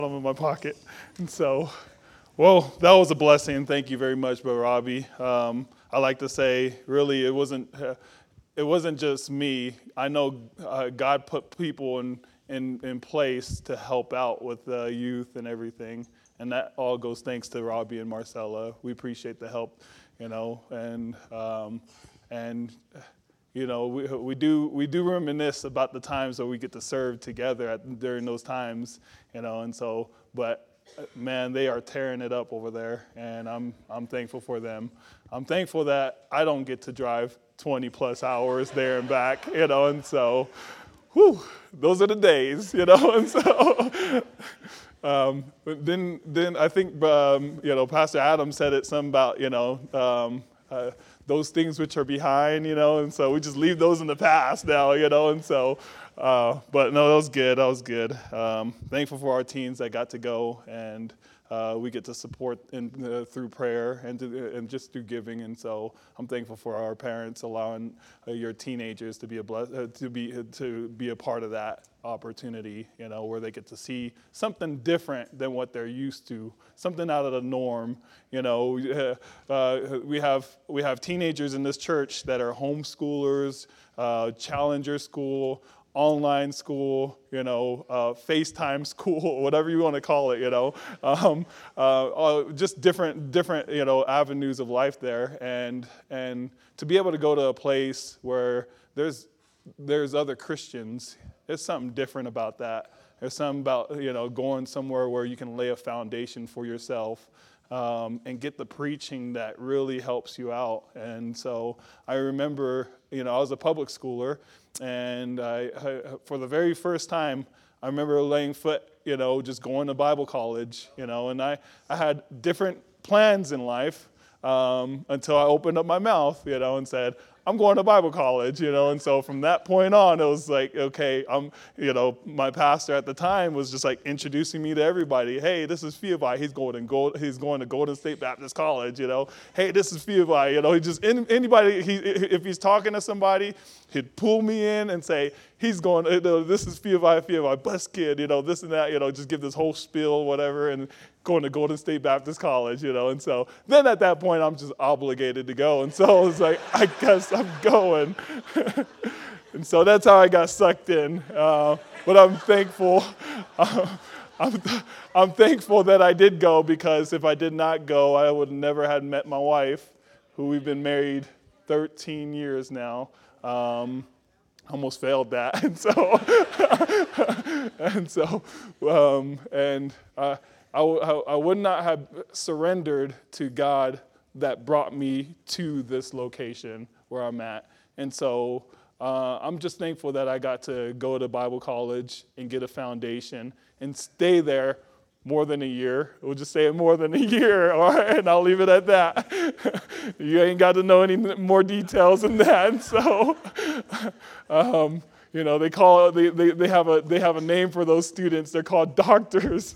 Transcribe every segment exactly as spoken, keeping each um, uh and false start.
them in my pocket. And so, well, that was a blessing. Thank you very much, Brother Robbie. Um, I like to say, really, it wasn't uh, it wasn't just me. I know uh, God put people in, in in place to help out with the youth and everything, and that all goes thanks to Robbie and Marcella. We appreciate the help, you know, and um, and. You know, we we do we do reminisce about the times that we get to serve together at, during those times, you know, and so, but man, they are tearing it up over there, and I'm I'm thankful for them. I'm thankful that I don't get to drive twenty plus hours there and back, you know, and so, whew, those are the days, you know, and so. Um, but then then I think um, you know, Pastor Adam said it some about, you know. Um, uh, those things which are behind, you know, and so we just leave those in the past now, you know, and so, uh, but no, that was good, that was good. Um, thankful for our teens that got to go, and uh, we get to support in, uh, through prayer and to, and just through giving, and so I'm thankful for our parents allowing uh, your teenagers to be a bless- uh, to be uh, to be a part of that opportunity, you know, where they get to see something different than what they're used to, something out of the norm. You know, uh, uh, we have we have teenagers in this church that are homeschoolers, uh, Challenger school, online school, you know, uh, FaceTime school, whatever you want to call it, you know, um, uh, uh, just different, different, you know, avenues of life there, and and to be able to go to a place where there's there's other Christians, there's something different about that. There's something about, you know, going somewhere where you can lay a foundation for yourself. Um, and get the preaching that really helps you out. And so I remember, you know, I was a public schooler, and I, I, for the very first time, I remember laying foot, you know, just going to Bible college, you know, and I, I had different plans in life um, until I opened up my mouth, you know, and said, I'm going to Bible college, you know, and so from that point on, it was like, okay, I'm, you know, my pastor at the time was just like introducing me to everybody. Hey, this is Fiovi. He's going to Gold, he's going to Golden State Baptist College, you know. Hey, this is Fiovi. You know, he just anybody. He, if he's talking to somebody, he'd pull me in and say, he's going. You know, this is Fiovi, Fiovi, best kid. You know, this and that. You know, just give this whole spiel, whatever, and going to Golden State Baptist College, you know, and so then at that point, I'm just obligated to go, and so I was like, I guess I'm going, and so that's how I got sucked in, uh, but I'm thankful, uh, I'm, I'm thankful that I did go, because if I did not go, I would never have met my wife, who we've been married thirteen years now. Um, almost failed that, and so, and so, um, and uh, I, I would not have surrendered to God that brought me to this location where I'm at. And so uh, I'm just thankful that I got to go to Bible college and get a foundation and stay there more than a year. We'll just say it more than a year, all right? And I'll leave it at that. You ain't got to know any more details than that. And so, um, you know, they call they, they they have a they have a name for those students. They're called doctors.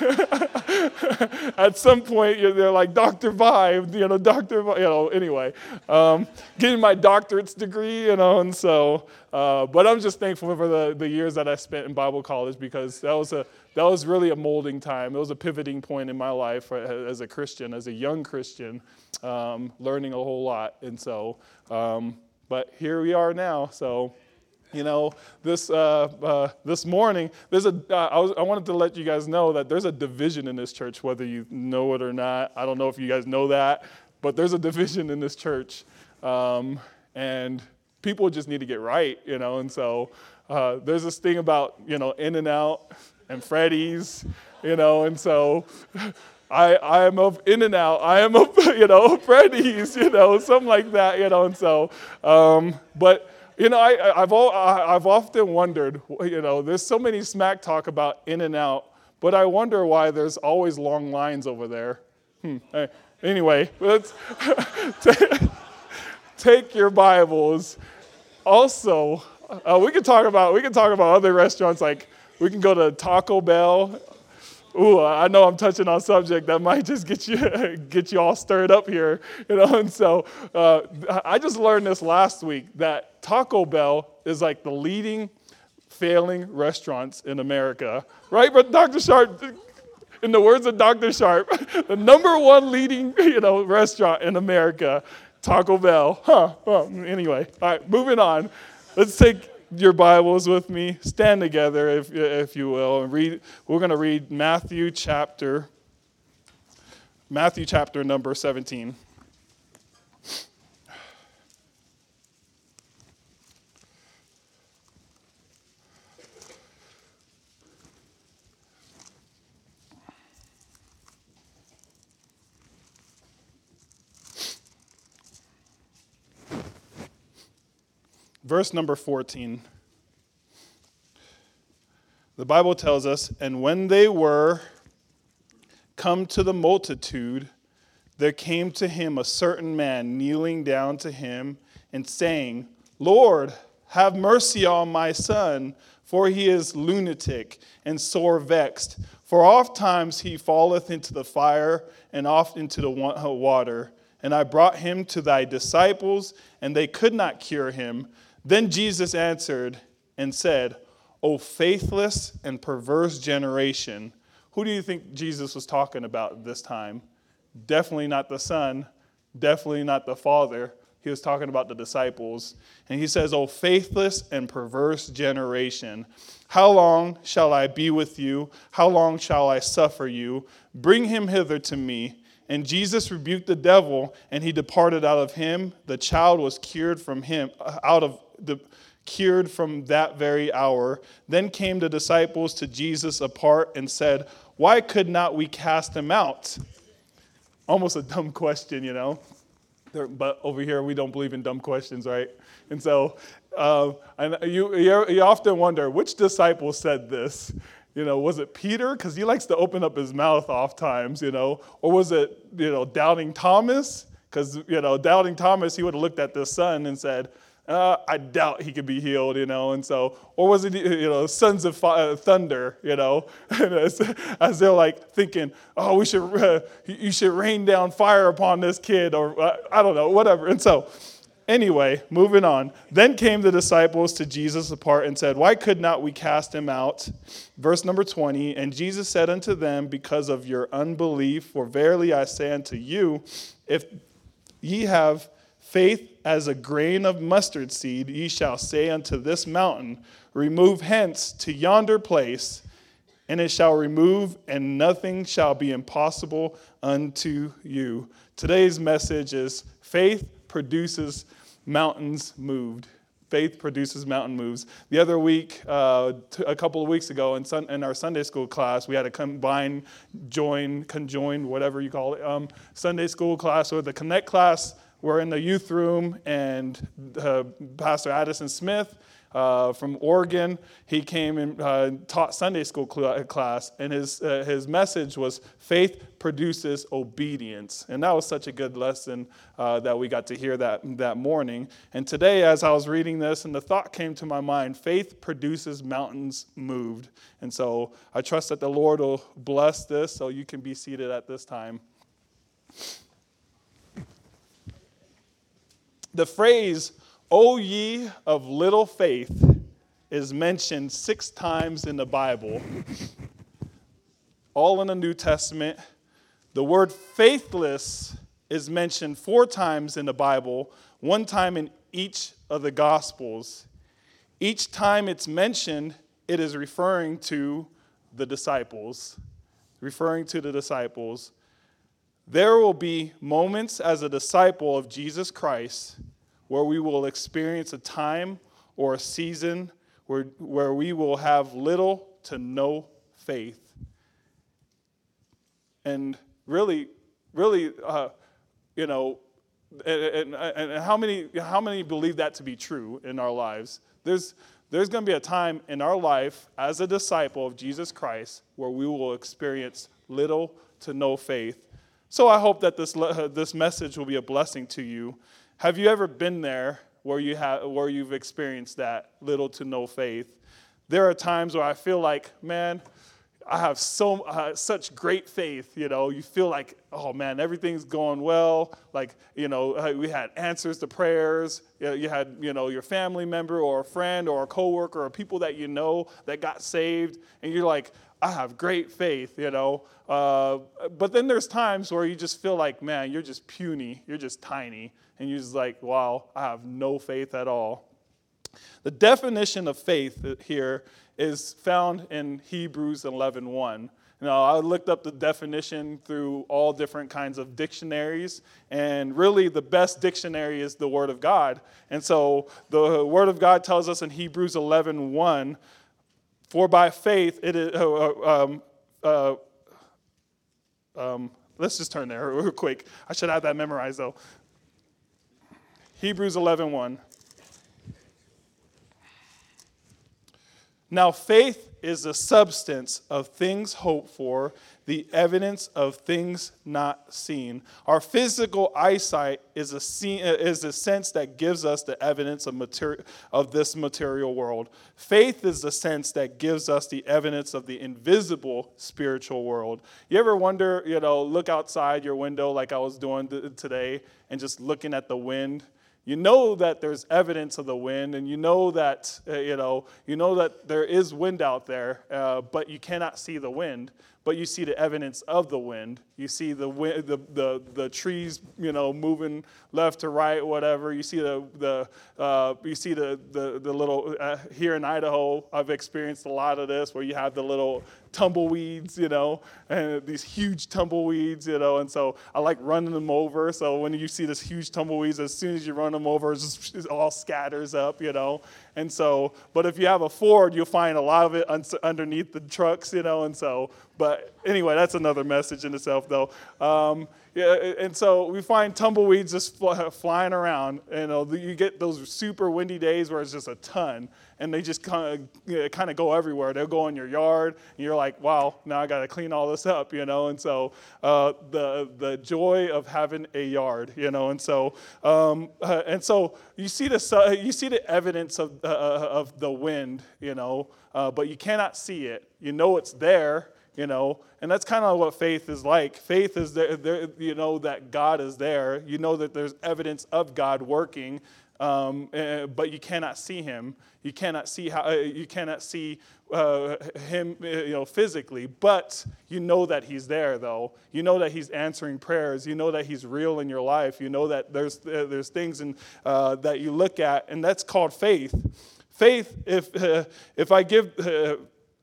At some point, they're like Doctor Vibe, you know, Doctor, you know. Anyway, um, getting my doctorate's degree, you know, and so. Uh, but I'm just thankful for the, the years that I spent in Bible college, because that was a that was really a molding time. It was a pivoting point in my life as a Christian, as a young Christian, um, learning a whole lot. And so, um, but here we are now. So. You know, this uh, uh, this morning, there's a. Uh, I, was, I wanted to let you guys know that there's a division in this church, whether you know it or not. I don't know if you guys know that, but there's a division in this church, um, and people just need to get right, you know. And so uh, there's this thing about, you know, In-N-Out and Freddy's, you know, and so. I, I am of In-N-Out, I am of, you know, Freddy's, you know, something like that, you know, and so, um, but. You know, I, I've all, I've often wondered, you know, there's so many smack talk about In-N-Out, but I wonder why there's always long lines over there. Hmm. Anyway, let's take your Bibles. Also, uh, we can talk about we can talk about other restaurants, like we can go to Taco Bell. Ooh, I know I'm touching on a subject that might just get you get you all stirred up here, you know. And so uh, I just learned this last week, that Taco Bell is like the leading failing restaurants in America, right? But Doctor Sharp, in the words of Doctor Sharp, the number one leading, you know, restaurant in America, Taco Bell. Huh. Well, anyway, all right, moving on. Let's take your Bibles with me. Stand together, if if you will, and read. We're going to read Matthew chapter, Matthew chapter number seventeen. Verse number fourteen. The Bible tells us, and when they were come to the multitude, there came to him a certain man kneeling down to him and saying, Lord, have mercy on my son, for he is lunatic and sore vexed. For oft times he falleth into the fire and oft into the water. And I brought him to thy disciples, and they could not cure him. Then Jesus answered and said, O faithless and perverse generation. Who do you think Jesus was talking about this time? Definitely not the Son. Definitely not the Father. He was talking about the disciples. And he says, O faithless and perverse generation. How long shall I be with you? How long shall I suffer you? Bring him hither to me. And Jesus rebuked the devil, and he departed out of him. The child was cured from him, out of the cured from that very hour. Then came the disciples to Jesus apart and said, Why could not we cast him out? Almost a dumb question, you know. But over here, we don't believe in dumb questions, right? And so uh, and you, you often wonder, which disciple said this? You know, was it Peter? Because he likes to open up his mouth oft times, you know. Or was it, you know, Doubting Thomas? Because, you know, Doubting Thomas, he would have looked at the son and said, uh, I doubt he could be healed, you know. And so, or was it, you know, sons of fire, thunder, you know. as, as they're like thinking, oh, we should, uh, you should rain down fire upon this kid. Or uh, I don't know, whatever. And so, anyway, moving on. Then came the disciples to Jesus apart and said, Why could not we cast him out? Verse number twenty, and Jesus said unto them, Because of your unbelief, for verily I say unto you, if ye have faith as a grain of mustard seed, ye shall say unto this mountain, Remove hence to yonder place, and it shall remove, and nothing shall be impossible unto you. Today's message is faith produces mountains moved. Faith produces mountain moves. The other week, uh, t- a couple of weeks ago, in, sun- in our Sunday school class, we had a combined, join, conjoined, whatever you call it, um, Sunday school class with the Connect class. We're in the youth room, and uh, Pastor Addison Smith uh, from Oregon, he came and uh, taught Sunday school cl- class, and his uh, his message was faith produces obedience. And that was such a good lesson uh, that we got to hear that, that morning. And today, as I was reading this, and the thought came to my mind, faith produces mountains moved. And so I trust that the Lord will bless this, so you can be seated at this time. The phrase, O ye of little faith, is mentioned six times in the Bible, all in the New Testament. The word faithless is mentioned four times in the Bible, one time in each of the Gospels. Each time it's mentioned, it is referring to the disciples, referring to the disciples. There will be moments as a disciple of Jesus Christ where we will experience a time or a season where, where we will have little to no faith. And really, really, uh, you know, and, and, and how many how many believe that to be true in our lives? There's there's going to be a time in our life as a disciple of Jesus Christ where we will experience little to no faith. So I hope that this uh, this message will be a blessing to you. Have you ever been there where you have where you've experienced that little to no faith? There are times where I feel like, man, I have so uh, such great faith, you know. You feel like, oh man, everything's going well. Like, you know, we had answers to prayers. You had, you know, your family member or a friend or a coworker or people that you know that got saved, and you're like, I have great faith, you know. Uh, but then there's times where you just feel like, man, you're just puny, you're just tiny, and you're just like, wow, I have no faith at all. The definition of faith here is found in Hebrews eleven one. You know, I looked up the definition through all different kinds of dictionaries, and really the best dictionary is the Word of God. And so the Word of God tells us in Hebrews eleven one, for by faith it is, uh, um, uh, um, let's just turn there real quick. I should have that memorized though. Hebrews eleven one. Now faith is the substance of things hoped for, the evidence of things not seen. Our physical eyesight is a, see, is a sense that gives us the evidence of, materi- of this material world. Faith is the sense that gives us the evidence of the invisible spiritual world. You ever wonder, you know, look outside your window like I was doing th- today and just looking at the wind? You know that there's evidence of the wind, and you know that uh, you know you know that there is wind out there, uh, but you cannot see the wind. But you see the evidence of the wind. You see the wind, the, the the trees, you know, moving left to right, whatever. You see the the uh, you see the the the little uh, here in Idaho. I've experienced a lot of this where you have the little tumbleweeds, you know, and these huge tumbleweeds, you know, and so I like running them over. So when you see this huge tumbleweeds, as soon as you run them over, it's just, it all scatters up, you know. And so, but if you have a Ford, you'll find a lot of it un- underneath the trucks, you know, and so, but anyway, that's another message in itself, though. Um, yeah, and so we find tumbleweeds just fly, flying around. You know, you get those super windy days where it's just a ton, and they just kind of you know, kind of go everywhere. They'll go in your yard, and you're like, wow, now I got to clean all this up, you know. And so uh, the the joy of having a yard, you know, and so um, uh, and so you see the you see the evidence of uh, of the wind, you know, uh, but you cannot see it. You know it's there. You know, and that's kind of what faith is like. Faith is there, there, you know that God is there. You know that there's evidence of God working, um, uh, but you cannot see Him. You cannot see how. Uh, you cannot see uh, Him, uh, you know, physically. But you know that He's there, though. You know that He's answering prayers. You know that He's real in your life. You know that there's uh, there's things in, uh, that you look at, and that's called faith. Faith. If uh, if I give. Uh,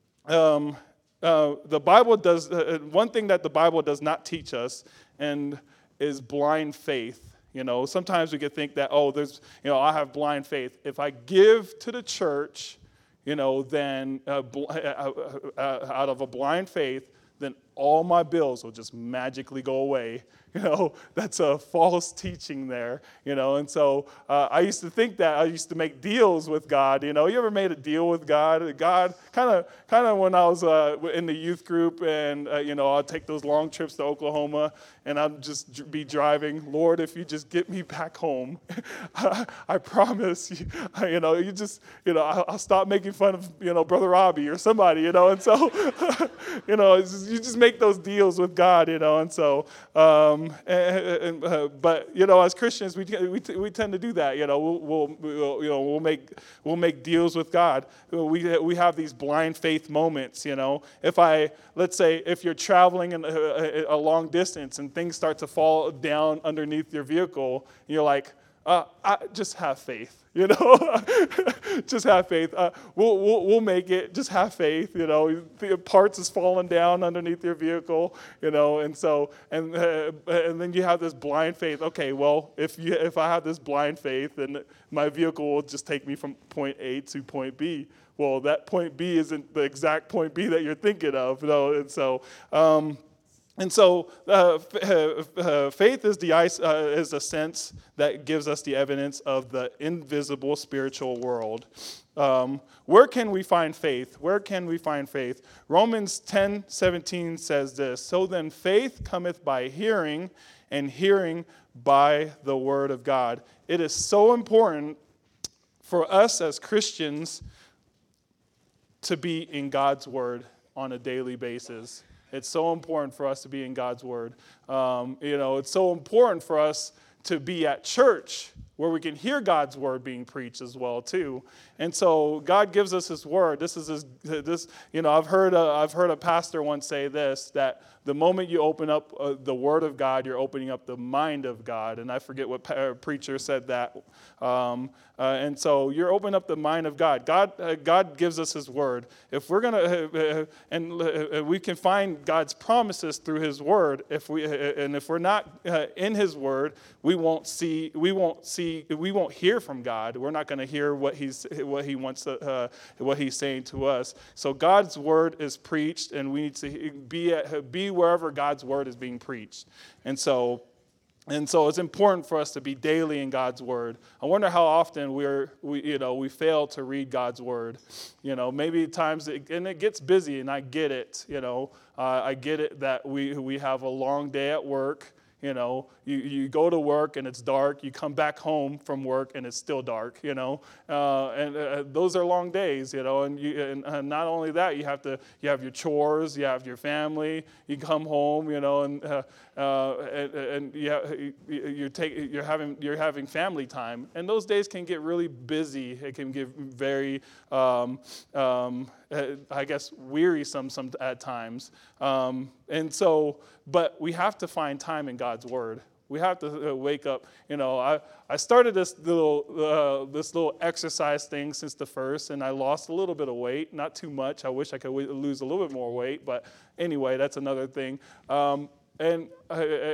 um, Uh, the Bible does, uh, one thing that the Bible does not teach us and is blind faith. You know, sometimes we could think that, oh, there's, you know, I have blind faith. If I give to the church, you know, then uh, bl- uh, uh, out of a blind faith, then all my bills will just magically go away. You know, that's a false teaching there, you know. And so uh, I used to think that. I used to make deals with God, you know. You ever made a deal with God? God, kind of kind of when I was uh, in the youth group and, uh, you know, I'd take those long trips to Oklahoma and I'd just be driving. Lord, if you just get me back home, I promise, you, you know, you just, you know, I'll stop making fun of, you know, Brother Robbie or somebody, you know. And so, you know, it's just, you just make those deals with God, you know. And so, um, and, and, uh, but you know, as Christians, we we, we tend to do that. You know, we'll, we'll, we'll you know we'll make we'll make deals with God. We we have these blind faith moments. You know, if I let's say if you're traveling in a, a long distance and things start to fall down underneath your vehicle, you're like, uh, I just have faith. You know, just have faith. Uh, we'll, we'll we'll make it. Just have faith. You know, the parts is falling down underneath your vehicle. You know, and so and uh, and then you have this blind faith. Okay, well, if you if I have this blind faith, then my vehicle will just take me from point A to point B. Well, that point B isn't the exact point B that you're thinking of, though. And so. Um, And so uh, uh, faith is the uh, is a sense that gives us the evidence of the invisible spiritual world. Um, where can we find faith? Where can we find faith? Romans ten seventeen says this, so then faith cometh by hearing, and hearing by the word of God. It is so important for us as Christians to be in God's word on a daily basis. It's so important for us to be in God's word. Um, you know, it's so important for us to be at church where we can hear God's word being preached as well too. And so God gives us His word. This is his, this. You know, I've heard a, I've heard a pastor once say this, that the moment you open up uh, the word of God, you're opening up the mind of God. And I forget what pa- preacher said that. Um, uh, and so you're opening up the mind of God. God, uh, God gives us His word. If we're gonna, uh, uh, and uh, we can find God's promises through His word. If we, uh, and if we're not uh, in His word, we won't see, we won't see, we won't hear from God. We're not going to hear what He's, what He wants to, uh, what He's saying to us. So God's word is preached, and we need to be at, be wherever God's word is being preached. And so. And so it's important for us to be daily in God's word. I wonder how often we're, we, you know, we fail to read God's word. You know, maybe times, it, and it gets busy, and I get it. You know, uh, I get it that we we have a long day at work. You know, you, you go to work and it's dark. You come back home from work and it's still dark, you know. Uh, and uh, those are long days, you know. And, you, and uh, not only that, you have to you have your chores, you have your family. You come home, you know, and uh, uh, and, and you have, you're take, you're having you're having family time. And those days can get really busy. It can get very um, um, I guess wearisome some at times. Um, and so, but we have to find time in God's word. We have to uh, wake up. You know, I, I started this little uh, this little exercise thing since the first, and I lost a little bit of weight, not too much. I wish I could w- lose a little bit more weight, but anyway, that's another thing. Um, and, uh,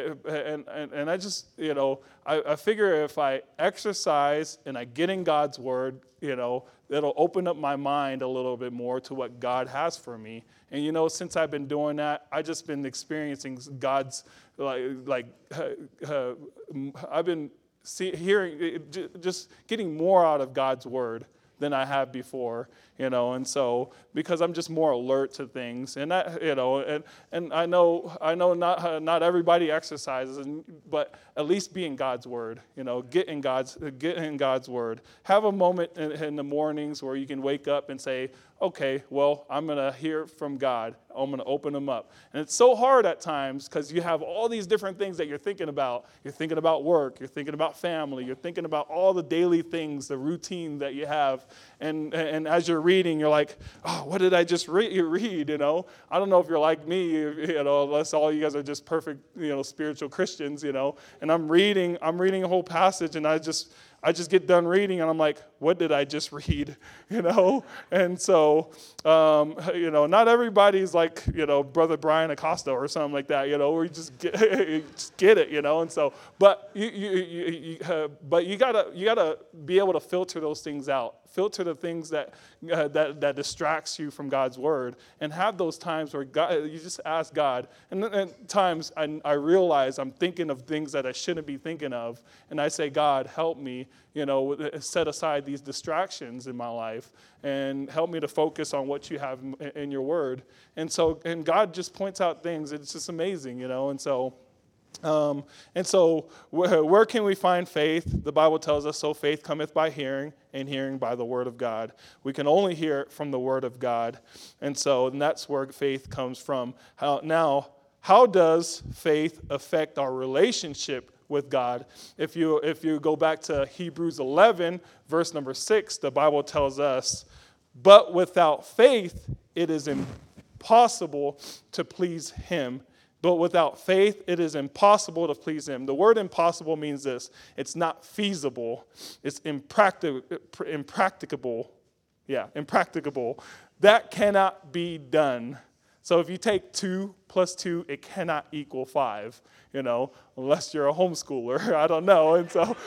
and and and I just, you know, I, I figure if I exercise and I get in God's word, you know, it'll open up my mind a little bit more to what God has for me. And, you know, since I've been doing that, I've just been experiencing God's, like, like uh, uh, I've been see, hearing, just getting more out of God's word than I have before, you know, and so because I'm just more alert to things, and that, you know, and and I know I know not uh, not everybody exercises, and, but at least be in God's word, you know, get in God's get in God's word. Have a moment in, in the mornings where you can wake up and say, okay, well, I'm going to hear from God. I'm going to open them up. And it's so hard at times because you have all these different things that you're thinking about. You're thinking about work. You're thinking about family. You're thinking about all the daily things, the routine that you have. And and as you're reading, you're like, oh, what did I just re- read? You know, I don't know if you're like me, you know, unless all you guys are just perfect, you know, spiritual Christians, you know. And I'm reading, I'm reading a whole passage, and I just... I just get done reading, and I'm like, what did I just read, you know? And so, um, you know, not everybody's like, you know, Brother Brian Acosta or something like that, you know, where you just get, you just get it, you know? And so, but you, you, you, you uh, but you gotta, you gotta be able to filter those things out. Filter the things that, uh, that that distracts you from God's word, and have those times where God, you just ask God. And at times I, I realize I'm thinking of things that I shouldn't be thinking of, and I say, God, help me, you know, set aside these distractions in my life, and help me to focus on what you have in, in your word. And so, and God just points out things. It's just amazing, you know, and so. Um, and so where, where can we find faith? The Bible tells us, so faith cometh by hearing, and hearing by the word of God. We can only hear it from the word of God. And so and that's where faith comes from. How, now, how does faith affect our relationship with God? If you, if you go back to Hebrews eleven, verse number six, the Bible tells us, but without faith, it is impossible to please him. But without faith, it is impossible to please him. The word impossible means this. It's not feasible. It's impractic- impracticable. Yeah, impracticable. That cannot be done. So if you take two plus two, it cannot equal five, you know, unless you're a homeschooler. I don't know. And so,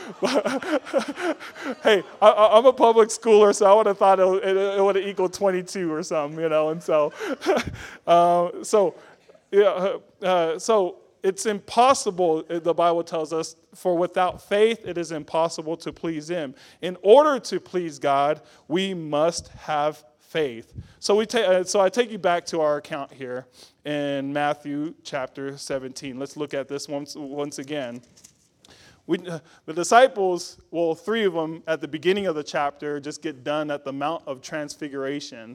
hey, I, I'm a public schooler, so I would have thought it, it, it would have equaled twenty-two or something, you know. And so, uh, so, yeah, uh, so it's impossible, the Bible tells us, for without faith it is impossible to please him. In order to please God, we must have faith. So we ta- uh, so I take you back to our account here in Matthew chapter seventeen. Let's look at this once once again. We, uh, the disciples, well, three of them at the beginning of the chapter just get done at the Mount of Transfiguration.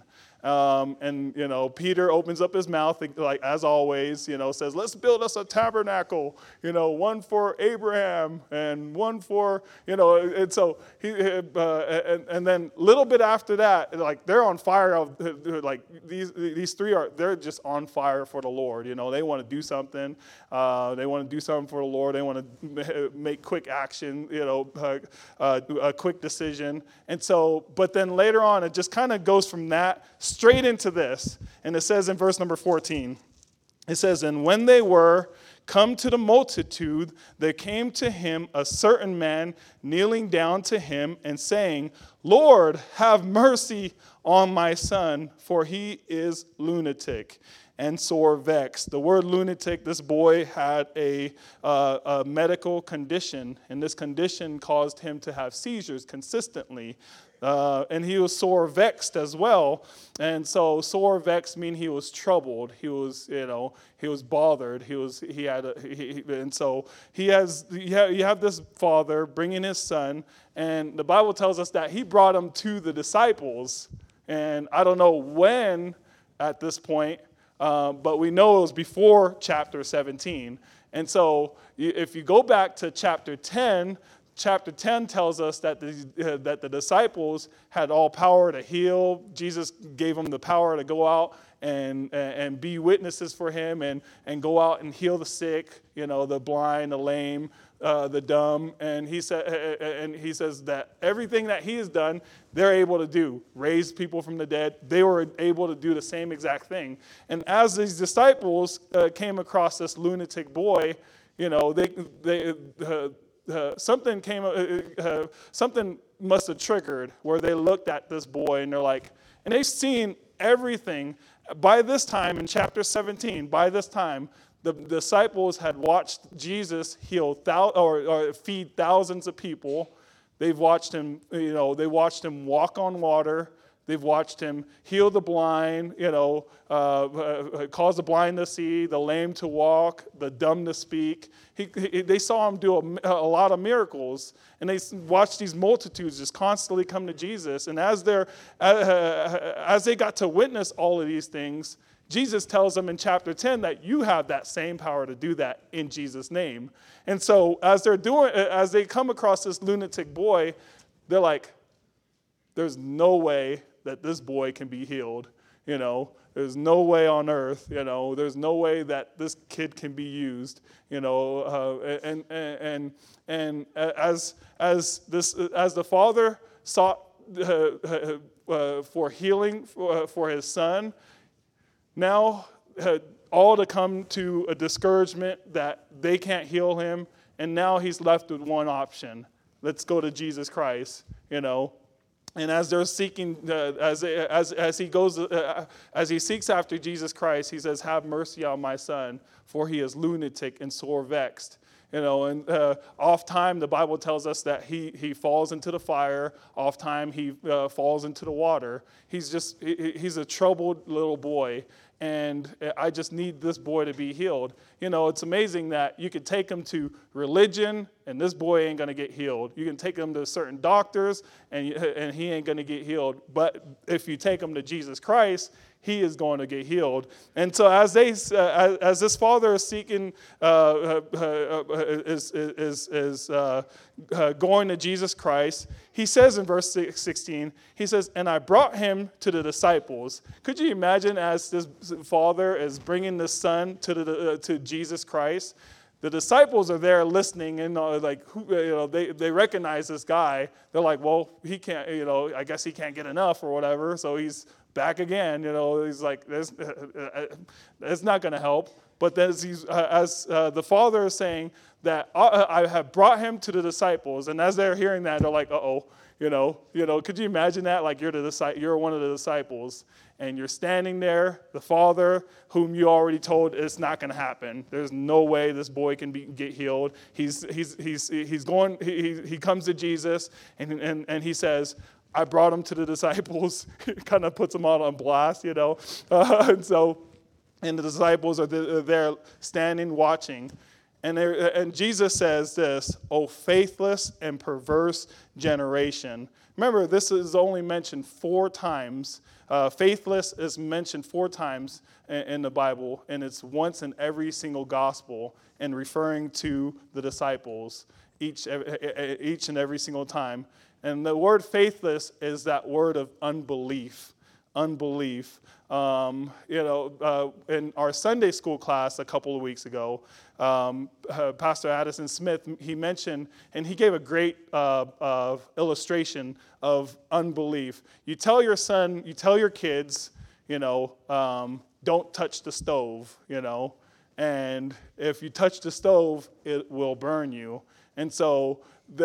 Um, and, you know, Peter opens up his mouth, like, as always, you know, says, let's build us a tabernacle, you know, one for Abraham and one for, you know, and so he, uh, and, and then a little bit after that, like, they're on fire. Of, like, these these three are, they're just on fire for the Lord. You know, they want to do something. Uh, they want to do something for the Lord. They want to make quick action, you know, uh, uh, a quick decision. And so, but then later on, it just kind of goes from that straight into this. And it says in verse number fourteen, it says, and when they were come to the multitude, there came to him a certain man kneeling down to him and saying, Lord, have mercy on my son, for he is lunatic and sore vexed. The word lunatic, this boy had a, uh, a medical condition, and this condition caused him to have seizures consistently. Uh, and he was sore vexed as well. And so sore vexed mean he was troubled. He was, you know, he was bothered. He was, he had, a, he, and so he has, you have, you have this father bringing his son, and the Bible tells us that he brought him to the disciples. And I don't know when at this point, uh, but we know it was before chapter seventeen. And so if you go back to chapter ten, Chapter ten tells us that the, uh, that the disciples had all power to heal. Jesus gave them the power to go out and and be witnesses for him and, and go out and heal the sick, you know, the blind, the lame, uh, the dumb. And he said, uh, and he says that everything that he has done, they're able to do. Raise people from the dead. They were able to do the same exact thing. And as these disciples uh, came across this lunatic boy, you know, they they. Uh, Uh, something came, uh, uh, something must have triggered where they looked at this boy and they're like, and they've seen everything. By this time in chapter seventeen, by this time, the disciples had watched Jesus heal thou- or, or feed thousands of people. They've watched him, you know, they watched him walk on water. They've watched him heal the blind, you know, uh, uh, cause the blind to see, the lame to walk, the dumb to speak. He, he, they saw him do a, a lot of miracles, and they watched these multitudes just constantly come to Jesus. And as they're, uh, as they got to witness all of these things, Jesus tells them in chapter ten that you have that same power to do that in Jesus' name. And so as they're doing, as they come across this lunatic boy, they're like, there's no way that this boy can be healed, you know. There's no way on earth, you know. There's no way that this kid can be used, you know. Uh, and and and as as this as the father sought uh, uh, for healing for, for his son, now uh, all to come to a discouragement that they can't heal him, and now he's left with one option: let's go to Jesus Christ, you know. And as they're seeking, uh, as as as he goes, uh, as he seeks after Jesus Christ, he says, "Have mercy on my son, for he is lunatic and sore vexed." You know, and uh, oft time the Bible tells us that he he falls into the fire. Oft time he uh, falls into the water. He's just he, he's a troubled little boy, and I just need this boy to be healed. You know, it's amazing that you could take him to religion, and this boy ain't gonna get healed. You can take him to certain doctors, and and he ain't gonna get healed. But if you take him to Jesus Christ, he is going to get healed. And so as they, uh, as this father is seeking, uh, uh, uh, is is is uh, uh, going to Jesus Christ, he says in verse sixteen, he says, "And I brought him to the disciples." Could you imagine as this father is bringing the son to the uh, to Jesus Christ? The disciples are there listening, and uh, like who, you know, they they recognize this guy. They're like, well, he can't, you know, I guess he can't get enough or whatever, so he's back again, you know. He's like, this, uh, it's not going to help. But then as, he's, uh, as uh, the father is saying that uh, I have brought him to the disciples, and as they're hearing that, they're like, uh-oh, you know, you know. Could you imagine that? Like you're the you're one of the disciples, and you're standing there, the father whom you already told it's not going to happen. There's no way this boy can be, get healed. He's he's he's he's going. He he comes to Jesus, and and and he says, I brought him to the disciples. It kind of puts them all on blast, you know. Uh, and so, and the disciples are there standing, watching. And, there, and Jesus says this, "O faithless and perverse generation." Remember, this is only mentioned four times. Uh, faithless is mentioned four times in, in the Bible, and it's once in every single gospel, and referring to the disciples each, each and every single time. And the word faithless is that word of unbelief. Unbelief. Um, you know, uh, in our Sunday school class a couple of weeks ago, um, uh, Pastor Addison Smith, he mentioned, and he gave a great uh, uh, illustration of unbelief. You tell your son, you tell your kids, you know, um, don't touch the stove, you know, and if you touch the stove, it will burn you. And so,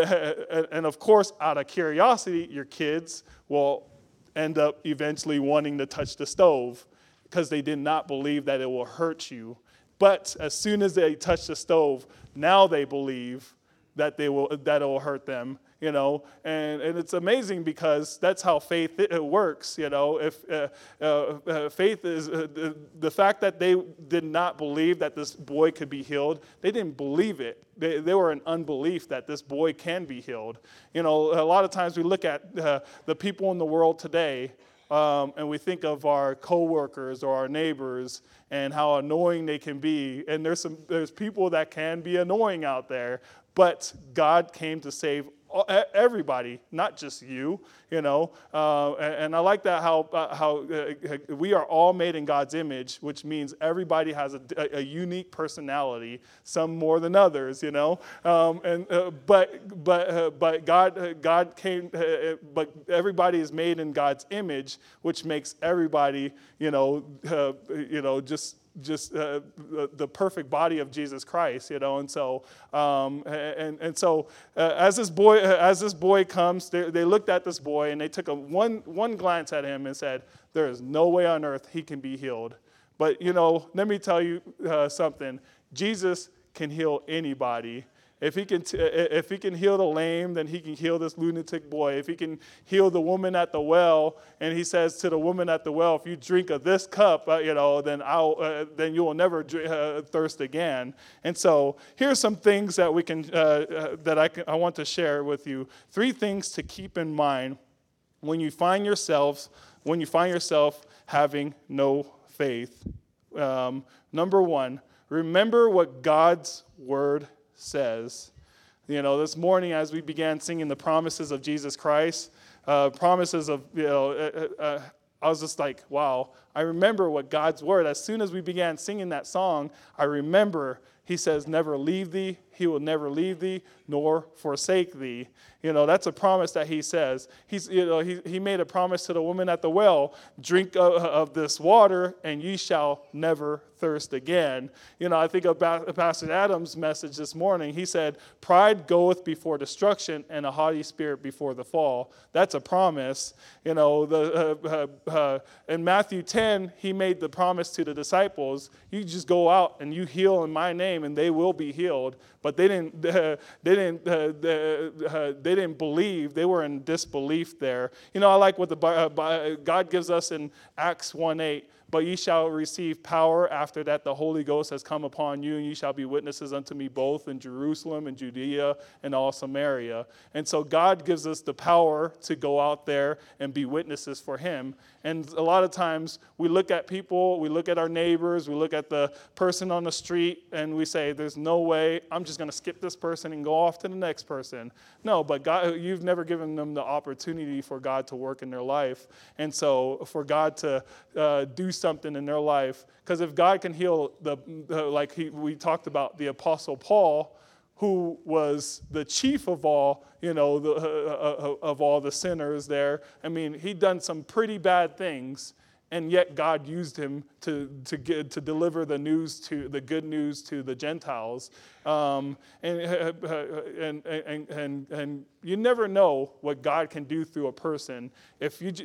the, and of course, out of curiosity, your kids will end up eventually wanting to touch the stove because they did not believe that it will hurt you. But as soon as they touch the stove, now they believe that they will that it will hurt them, you know. And, and it's amazing because that's how faith it, it works, you know. If uh, uh, uh, faith is uh, the, the fact that they did not believe that this boy could be healed, they didn't believe it. They, they were in unbelief that this boy can be healed. You know, a lot of times we look at uh, the people in the world today, um, and we think of our coworkers or our neighbors and how annoying they can be. And there's some there's people that can be annoying out there, but God came to save everybody, not just you, you know. Uh, and, and I like that how uh, how uh, we are all made in God's image, which means everybody has a, a unique personality, some more than others, you know. Um, and uh, but but uh, but God uh, God came, uh, but everybody is made in God's image, which makes everybody, you know, uh, you know, just. just uh, the, the perfect body of Jesus Christ, you know, and so um, and and so uh, as this boy uh, as this boy comes, they, they looked at this boy and they took a one one glance at him and said, "There is no way on earth he can be healed." But you know, let me tell you uh, something: Jesus can heal anybody. If he can, t- if he can heal the lame, then he can heal this lunatic boy. If he can heal the woman at the well, and he says to the woman at the well, "If you drink of this cup, uh, you know, then I'll, uh, then you will never drink, uh, thirst again." And so, here's some things that we can, uh, uh, that I can, I want to share with you. Three things to keep in mind when you find yourselves, when you find yourself having no faith. Um, number one, remember what God's word says. You know, this morning as we began singing the promises of Jesus Christ, uh, promises of, you know, uh, uh, I was just like, wow, I remember what God's word, as soon as we began singing that song, I remember he says, "Never leave thee, he will never leave thee, nor forsake thee." You know, that's a promise that he says. He's, you know, he, he made a promise to the woman at the well, "Drink of, of this water, and ye shall never thirst again." You know, I think about Pastor Adam's message this morning. He said, "Pride goeth before destruction, and a haughty spirit before the fall." That's a promise. You know, the uh, uh, uh, in Matthew ten, he made the promise to the disciples, "You just go out and you heal in my name, and they will be healed." But they didn't. Uh, they didn't. Uh, uh, they didn't believe. They were in disbelief there. You know, I like what the uh, God gives us in Acts one eight. "But ye shall receive power after that the Holy Ghost has come upon you, and ye shall be witnesses unto me both in Jerusalem and Judea and all Samaria." And so God gives us the power to go out there and be witnesses for him. And a lot of times we look at people, we look at our neighbors, we look at the person on the street, and we say, "There's no way, I'm just going to skip this person and go off to the next person." No, but God, you've never given them the opportunity for God to work in their life. And so for God to uh, do something in their life, because if God can heal the, the like he, we talked about the Apostle Paul, who was the chief of all, you know, the, uh, of all the sinners there. I mean, he'd done some pretty bad things, and yet God used him to to get, to deliver the news to the good news to the Gentiles. Um, and, uh, and and and and you never know what God can do through a person if you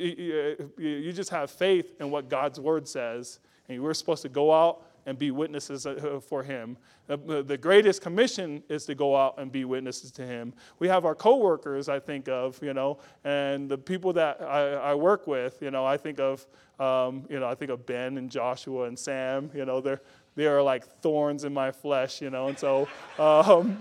you just have faith in what God's word says, and we're supposed to go out and be witnesses for him. The greatest commission is to go out and be witnesses to him. We have our coworkers, I think of, you know, and the people that I, I work with, you know, I think of, um, you know, I think of Ben and Joshua and Sam, you know, they're they are like thorns in my flesh, you know. And so, um,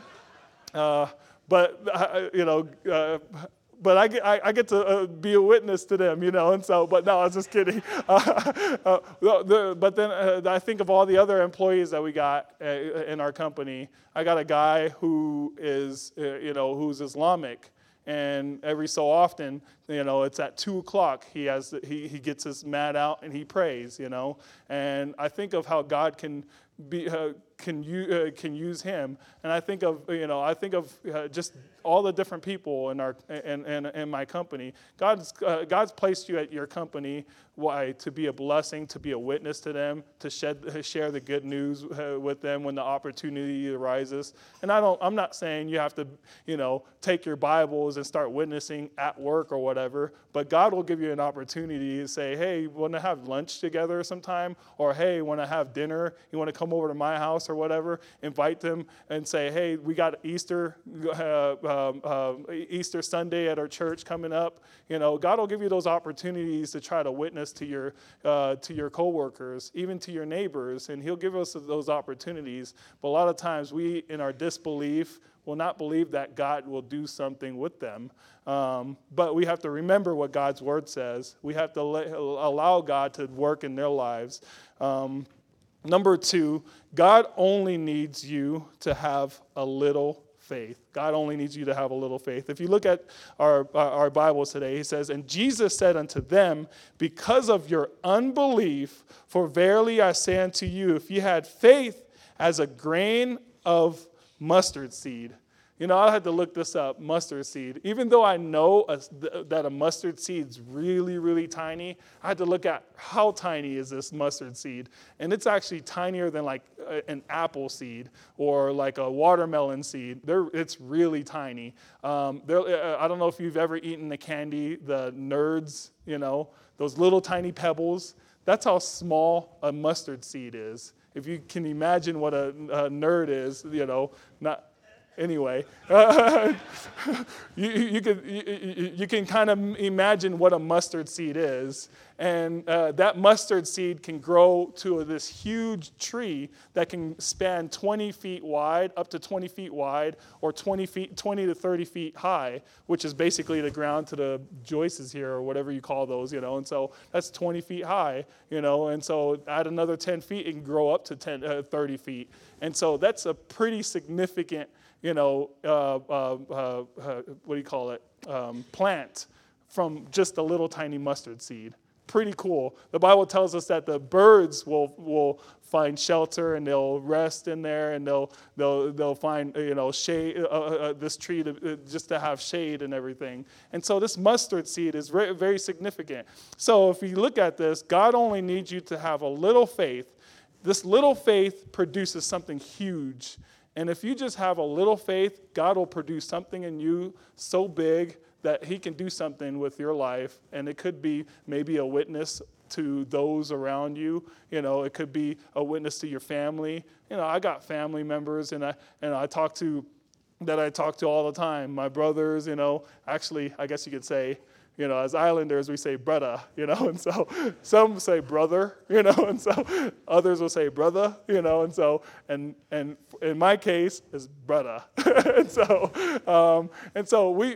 uh, but uh, you know. Uh, But I get, I, I get to uh, be a witness to them, you know, and so, but no, I was just kidding. Uh, uh, the, but then uh, I think of all the other employees that we got uh, in our company. I got a guy who is, uh, you know, who's Islamic, and every so often, you know, it's at two o'clock, he has, he, he gets his mat out and he prays, you know, and I think of how God can be, uh, can you uh, can use him, and I think of you know I think of uh, just all the different people in our in in, in my company. God's uh, God's placed you at your company. Why? To be a blessing, to be a witness to them, to shed, share the good news uh, with them when the opportunity arises. And I don't. I'm not saying you have to, you know, take your Bibles and start witnessing at work or whatever. But God will give you an opportunity to say, "Hey, want to have lunch together sometime?" Or, "Hey, want to have dinner? You want to come over to my house or whatever?" Invite them and say, "Hey, we got Easter, uh, um, uh, Easter Sunday at our church coming up." You know, God will give you those opportunities to try to witness to your uh, to your coworkers, even to your neighbors, and He'll give us those opportunities. But a lot of times, we, in our disbelief, will not believe that God will do something with them. Um, but we have to remember what God's Word says. We have to let, allow God to work in their lives. Um, number two, God only needs you to have a little faith. God only needs you to have a little faith. If you look at our, our Bibles today, he says, "And Jesus said unto them, because of your unbelief, for verily I say unto you, if you had faith as a grain of mustard seed." You know, I had to look this up, mustard seed. Even though I know a, that a mustard seed is really, really tiny, I had to look at how tiny is this mustard seed. And it's actually tinier than like a, an apple seed or like a watermelon seed. They're, it's really tiny. Um, I don't know if you've ever eaten the candy, the Nerds, you know, those little tiny pebbles. That's how small a mustard seed is. If you can imagine what a, a nerd is, you know, not... Anyway, uh, you, you, can, you, you can kind of imagine what a mustard seed is. And uh, that mustard seed can grow to this huge tree that can span twenty feet wide, up to twenty feet wide, or twenty feet, twenty to thirty feet high, which is basically the ground to the joists here, or whatever you call those, you know. And so that's twenty feet high, you know. And so add another ten feet, it can grow up to ten, uh, thirty feet. And so that's a pretty significant, you know, uh, uh, uh, uh, what do you call it, um, plant from just a little tiny mustard seed. Pretty cool. The Bible tells us that the birds will will find shelter and they'll rest in there, and they'll they'll they'll find you know shade. Uh, uh, this tree to, uh, just to have shade and everything. And so this mustard seed is very, very significant. So if you look at this, God only needs you to have a little faith. This little faith produces something huge. And if you just have a little faith, God will produce something in you so big that He can do something with your life. And it could be maybe a witness to those around you. You know, it could be a witness to your family. You know, I got family members, and I and I talk to that I talk to all the time. My brothers, you know, actually, I guess you could say, you know, as Islanders, we say brother, you know, and so some say brother, you know, and so others will say brother, you know, and so, and and in my case, it's brother. and so, um, and so we,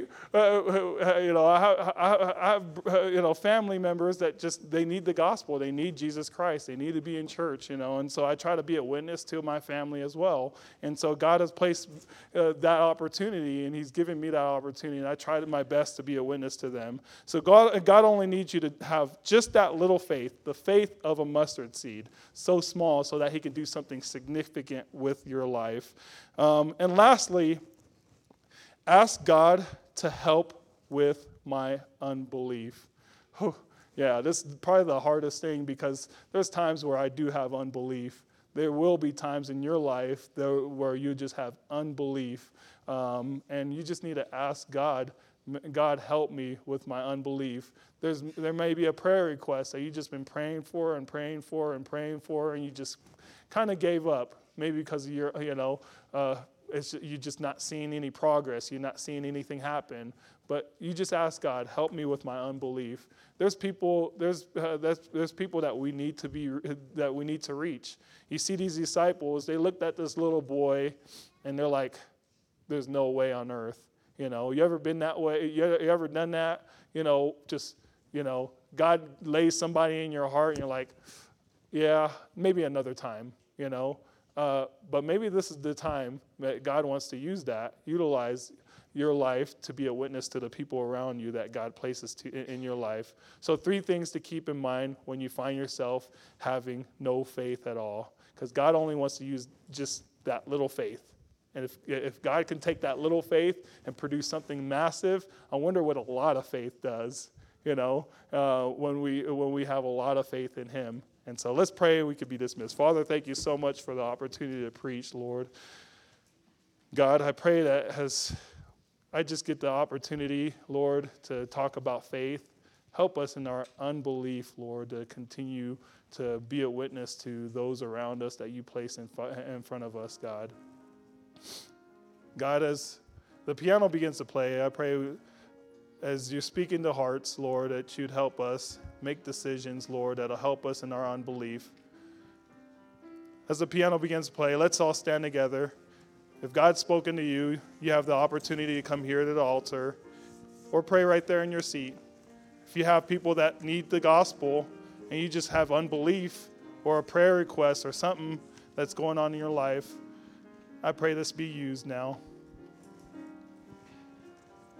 uh, you know, I have, I have, uh, you know, family members that just, they need the gospel. They need Jesus Christ. They need to be in church, you know, and so I try to be a witness to my family as well. And so God has placed uh, that opportunity, and He's given me that opportunity, and I try my best to be a witness to them. So God, God only needs you to have just that little faith, the faith of a mustard seed, so small so that He can do something significant with your life. Um, and lastly, ask God to help with my unbelief. Whew. Yeah, this is probably the hardest thing, because there's times where I do have unbelief. There will be times in your life there, where you just have unbelief, um, and you just need to ask God, God, help me with my unbelief. There's, there may be a prayer request that you've just been praying for and praying for and praying for, and you just kind of gave up, maybe because of your, you know, uh, it's, you're just not seeing any progress. You're not seeing anything happen. But you just ask God, help me with my unbelief. There's people, there's, uh, there's, there's people that we need to be, that we need to reach. You see these disciples, they looked at this little boy and they're like, there's no way on earth. You know, you ever been that way? You ever, you ever done that? You know, just, you know, God lays somebody in your heart and you're like, yeah, maybe another time, you know. Uh, but maybe this is the time that God wants to use that, utilize your life to be a witness to the people around you that God places to, in, in your life. So three things to keep in mind when you find yourself having no faith at all. Because God only wants to use just that little faith. And if if God can take that little faith and produce something massive, I wonder what a lot of faith does, you know, uh, when we when we have a lot of faith in him. And so let's pray we could be dismissed. Father, thank you so much for the opportunity to preach, Lord. God, I pray that as I just get the opportunity, Lord, to talk about faith, help us in our unbelief, Lord, to continue to be a witness to those around us that you place in, in front of us, God. God, as the piano begins to play, I pray as you're speaking to hearts, Lord, that you'd help us make decisions, Lord, that'll help us in our unbelief. As the piano begins to play, let's all stand together. If God's spoken to you, you have the opportunity to come here to the altar or pray right there in your seat. If you have people that need the gospel and you just have unbelief or a prayer request or something that's going on in your life, I pray this be used now.